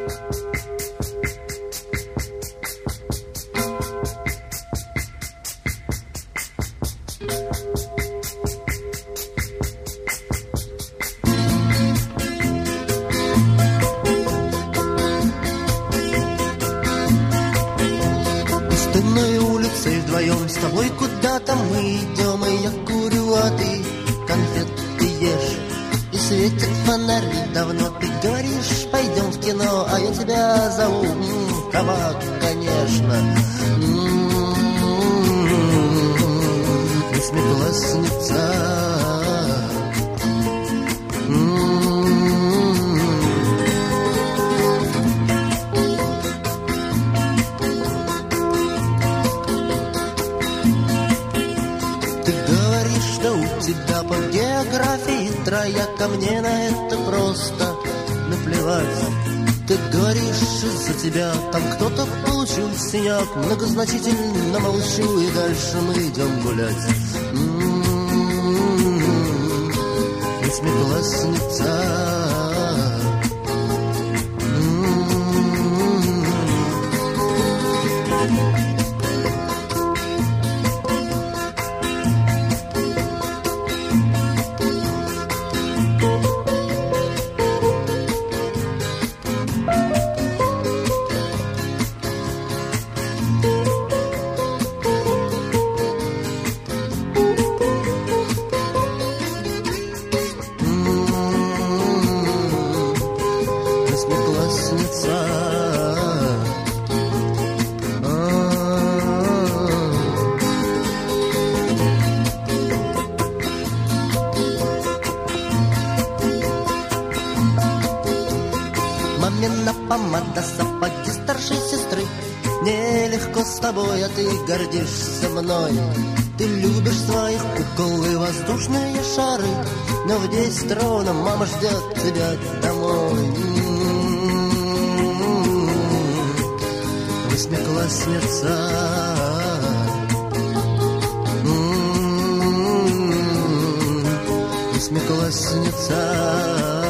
Пустынной улицей вдвоем с тобой куда-то мы идем, и я курю, а ты конфеты ешь. И светят фонари давно, ты говоришь, пойдем в кино, а я тебя зову, кабак, конечно. Восьмиклассница. Тебя по географии трояка, мне на это просто наплевать. Ты говоришь, из-за тебя там кто-то получил синяк. Многозначительно молчу, и дальше мы идем гулять. Восьмиклассница. Мамина помада, сапоги старшей сестры. Нелегко с тобой, а ты гордишься мной. Ты любишь своих кукол и воздушные шары, но в 10 ровно мама ждет тебя домой. Восьмиклассница. Восьмиклассница.